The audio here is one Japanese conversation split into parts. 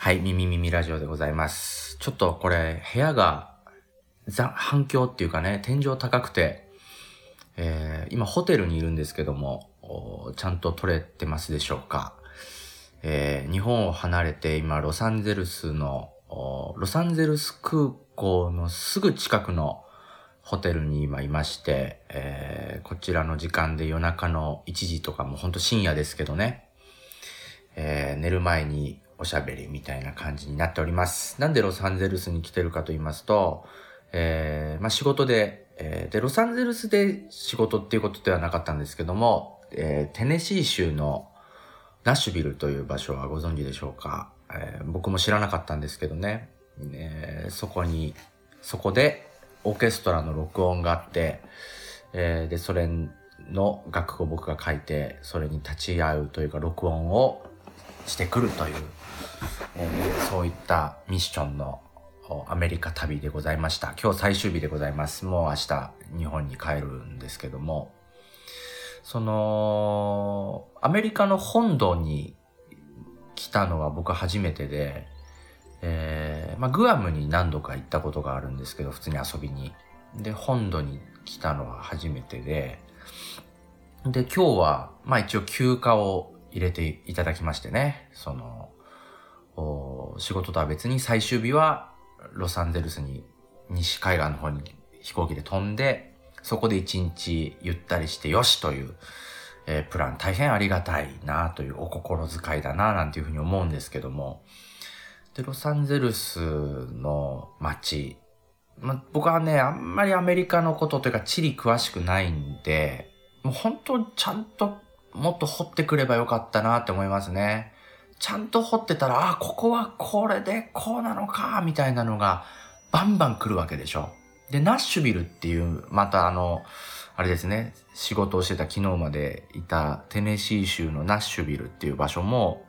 はい、ミミラジオでございます。ちょっとこれ、部屋が反響っていうかね、天井高くて、今ホテルにいるんですけども、ちゃんと撮れてますでしょうか。日本を離れて今ロサンゼルス空港のすぐ近くのホテルに今いまして、こちらの時間で夜中の1時とかもほんと深夜ですけどね、寝る前におしゃべりみたいな感じになっております。なんでロサンゼルスに来てるかと言いますと、仕事で、ロサンゼルスで仕事っていうことではなかったんですけども、テネシー州のナッシュビルという場所はご存知でしょうか。僕も知らなかったんですけどね、そこでオーケストラの録音があって、でそれの楽譜を僕が書いて、それに立ち会うというか録音をしてくるという、そういったミッションのアメリカ旅でございました。今日最終日でございます。もう明日日本に帰るんですけども、アメリカの本土に来たのは僕初めてで、グアムに何度か行ったことがあるんですけど、普通に遊びに。で、本土に来たのは初めてで、今日は、一応休暇を入れていただきましてね、仕事とは別に最終日はロサンゼルスに西海岸の方に飛行機で飛んで、そこで一日ゆったりしてよしという、プラン、大変ありがたいなというお心遣いだななんていうふうに思うんですけども、でロサンゼルスの街、僕はねあんまりアメリカのことというか地理詳しくないんで、もう本当ちゃんともっと掘ってくればよかったなって思いますね。ちゃんと掘ってたら、ここはこれでこうなのかみたいなのがバンバン来るわけでしょ。でナッシュビルっていうまたあれですね、仕事をしてた昨日までいたテネシー州のナッシュビルっていう場所も、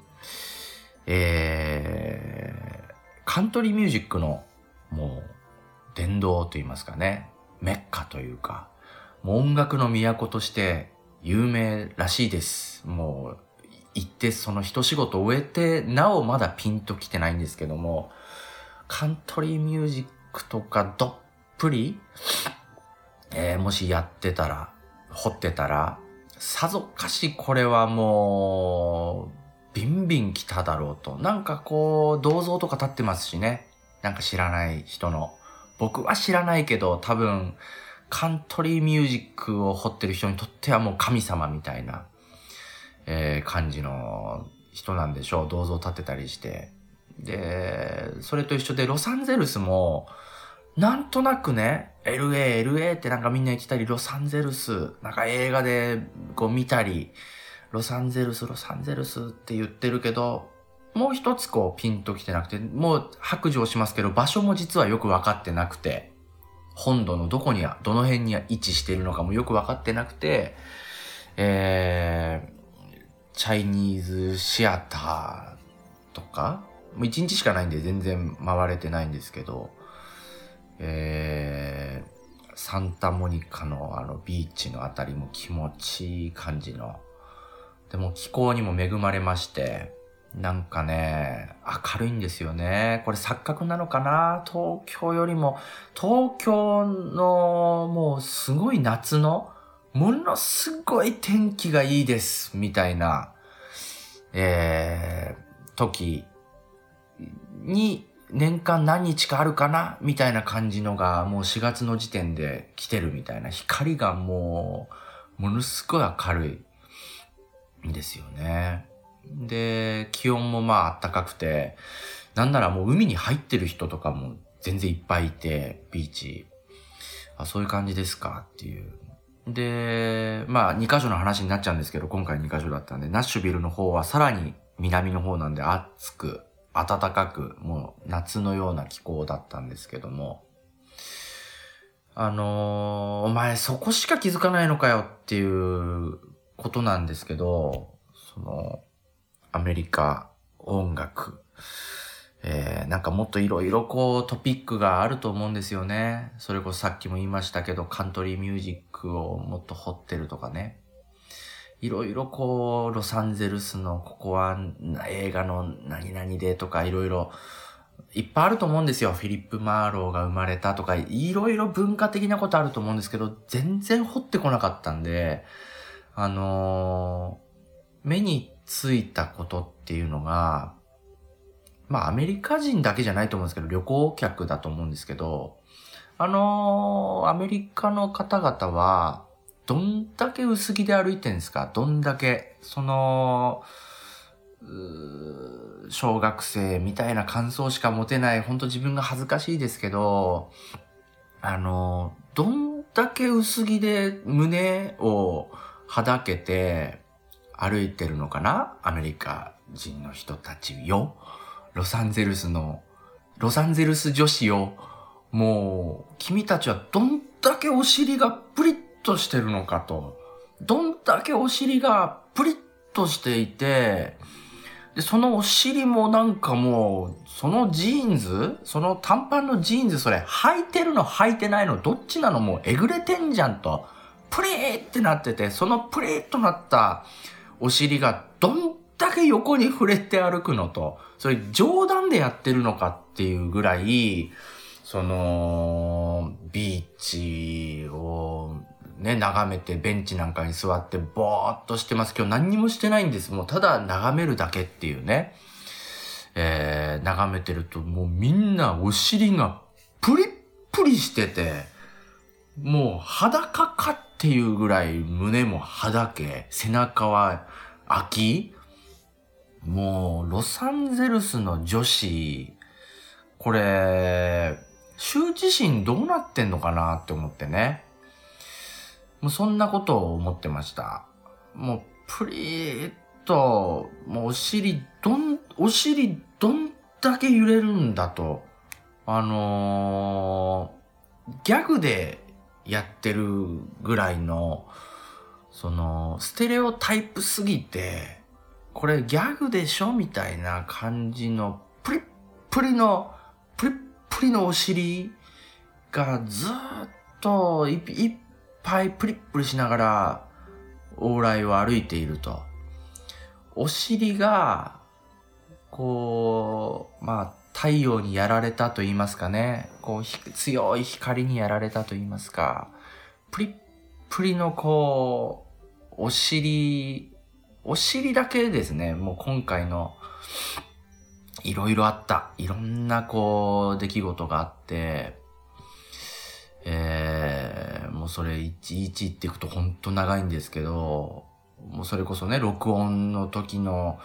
カントリーミュージックのもう殿堂と言いますかね、メッカというか、もう音楽の都として有名らしいです。もう行ってその一仕事を終えて、なおまだピンと来てないんですけども、カントリーミュージックとかどっぷり、もしやってたら、掘ってたら、さぞかしこれはもう、ビンビン来ただろうと。なんかこう、銅像とか立ってますしね。なんか知らない人の。僕は知らないけど、多分、カントリーミュージックを掘ってる人にとってはもう神様みたいな、感じの人なんでしょう。銅像立ってたりして。で、それと一緒でロサンゼルスも、なんとなくね、LA ってなんかみんな言ってたり、ロサンゼルス、なんか映画でこう見たり、ロサンゼルスって言ってるけど、もう一つこうピンときてなくて、もう白状しますけど、場所も実はよくわかってなくて、本土のどの辺に位置しているのかもよくわかってなくて、チャイニーズシアターとか、もう1日しかないんで全然回れてないんですけど、サンタモニカのビーチのあたりも気持ちいい感じの。でも気候にも恵まれまして、なんかね、明るいんですよね。これ錯覚なのかな？東京のもうすごい夏の、ものすごい天気がいいです、みたいな、時に、年間何日かあるかなみたいな感じのがもう4月の時点で来てるみたいな。光がものすごい明るいんですよね。で、気温も暖かくて、なんならもう海に入ってる人とかも全然いっぱいいて、ビーチ。そういう感じですかっていう。で、2カ所の話になっちゃうんですけど、今回2カ所だったんで、ナッシュビルの方はさらに南の方なんで暑く、暖かく、もう夏のような気候だったんですけども、お前そこしか気づかないのかよっていうことなんですけど、アメリカ音楽、なんかもっといろいろこうトピックがあると思うんですよね。それこそさっきも言いましたけど、カントリーミュージックをもっと掘ってるとかね。 いろいろこう、ロサンゼルスのここは映画の何々でとかいろいろいっぱいあると思うんですよ。フィリップ・マーローが生まれたとか、いろいろ文化的なことあると思うんですけど、全然掘ってこなかったんで、目についたことっていうのが、アメリカ人だけじゃないと思うんですけど、旅行客だと思うんですけど、アメリカの方々は、どんだけ薄着で歩いてんですか？どんだけ、小学生みたいな感想しか持てない、本当自分が恥ずかしいですけど、どんだけ薄着で胸をはだけて歩いてるのかな？アメリカ人の人たちよ。ロサンゼルス女子よ。もう、君たちはどんだけお尻がプリッとしてるのかと。どんだけお尻がプリッとしていて、で、そのお尻もなんかもう、そのジーンズ、その短パンのジーンズ、それ履いてるの履いてないのどっちなの？もうえぐれてんじゃんと。プリーってなってて、そのプリーっとなったお尻がどんだけ横に触れて歩くのと、それ冗談でやってるのかっていうぐらい、ビーチをね、眺めてベンチなんかに座ってぼーっとしてます。今日何にもしてないんです。もうただ眺めるだけっていうね。眺めてるともうみんなお尻がプリップリしてて、もう裸かっていうぐらい胸もはだけ、背中は空き。もうロサンゼルスの女子、これ、羞恥心どうなってんのかなって思ってね。もうそんなことを思ってました。もうプリーっと、もうお尻どんだけ揺れるんだと。ギャグでやってるぐらいの、ステレオタイプすぎて、これギャグでしょみたいな感じのプリップリのお尻がずーっといっぱいプリップリしながら往来を歩いていると。お尻が、太陽にやられたと言いますかね。強い光にやられたと言いますか。プリップリのお尻だけですね。もう今回のいろいろあった。いろんな出来事があって、もうそれいちいち言っていくとほんと長いんですけど、もうそれこそね、録音の時の、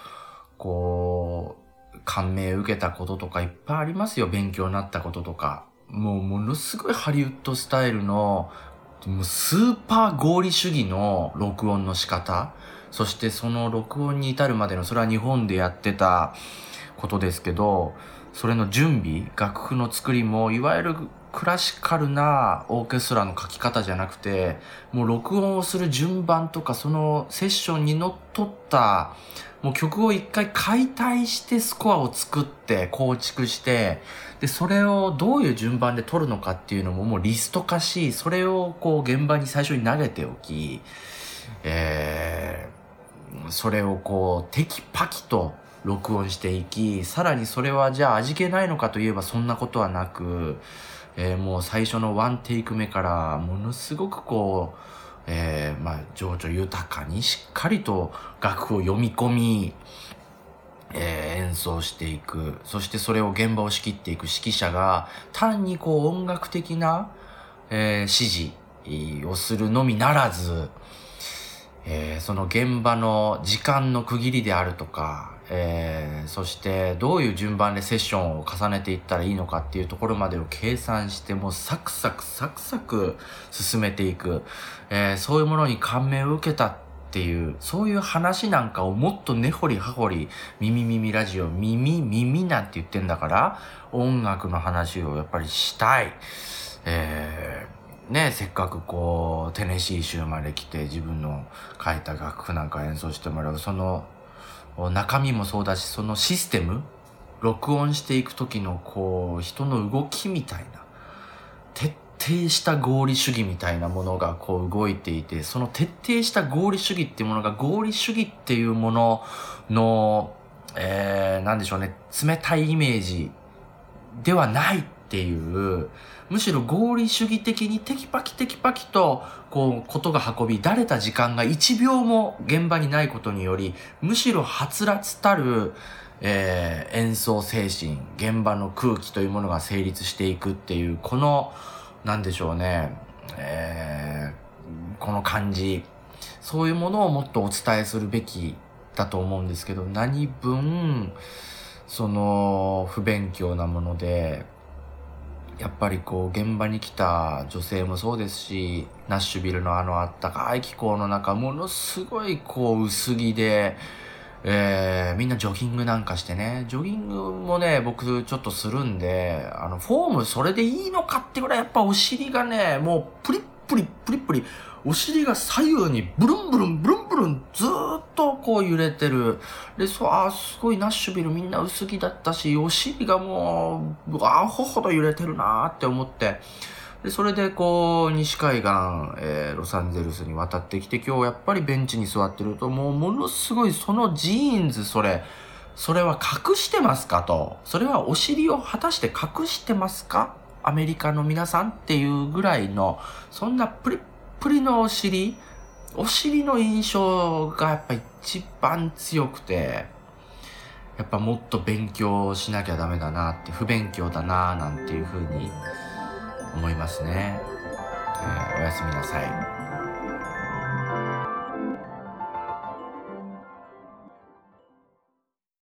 感銘を受けたこととかいっぱいありますよ。勉強になったこととか。もうものすごいハリウッドスタイルの、もうスーパー合理主義の録音の仕方。そしてその録音に至るまでの、それは日本でやってたことですけど、それの準備、楽譜の作りも、いわゆるクラシカルなオーケストラの書き方じゃなくて、もう録音をする順番とか、そのセッションにのっとった、もう曲を一回解体してスコアを作って構築して、で、それをどういう順番で取るのかっていうのももうリスト化し、それを現場に最初に投げておき、それをテキパキと録音していき、さらにそれはじゃあ味気ないのかといえばそんなことはなく、もう最初のワンテイク目からものすごく情緒豊かにしっかりと楽譜を読み込み、演奏していく。そしてそれを現場を仕切っていく指揮者が単に音楽的な、指示をするのみならず、その現場の時間の区切りであるとか、そしてどういう順番でセッションを重ねていったらいいのかっていうところまでを計算して、もうサクサク進めていく、そういうものに感銘を受けたっていう、そういう話なんかをもっと根掘り葉掘り、耳ラジオ、耳なんて言ってんだから、音楽の話をやっぱりしたい。せっかくテネシー州まで来て自分の書いた楽譜なんか演奏してもらう、その中身もそうだし、そのシステム、録音していく時の人の動きみたいな、徹底した合理主義みたいなものがこう動いていて、その徹底した合理主義っていうものが合理主義っていうものの、なんでしょうね、冷たいイメージではないっていう、むしろ合理主義的にテキパキテキパキとこうことが運び、だれた時間が1秒も現場にないことにより、むしろはつらつたる演奏精神、現場の空気というものが成立していくっていう、このなんでしょうね、この感じ、そういうものをもっとお伝えするべきだと思うんですけど、何分その不勉強なもので、やっぱりこう現場に来た女性もそうですし、ナッシュビルのあのあったかい気候の中、ものすごいこう薄着で、みんなジョギングなんかしてね、ジョギングもね、僕ちょっとするんで、フォームそれでいいのかってぐらいやっぱお尻がね、もうプリップリプリプリ、お尻が左右にブルンブルンブルンブルンずーっとこう揺れてる。で、すごいナッシュビルみんな薄着だったし、お尻がもう、アホほど揺れてるなーって思って、で、それでこう、西海岸、ロサンゼルスに渡ってきて、今日やっぱりベンチに座ってると、もうものすごいそのジーンズ、それは隠してますかと。それはお尻を果たして隠してますかアメリカの皆さんっていうぐらいの、そんなプリップリのお尻の印象がやっぱ一番強くて、やっぱもっと勉強しなきゃダメだなって、不勉強だななんていう風に思いますね。おやすみなさい。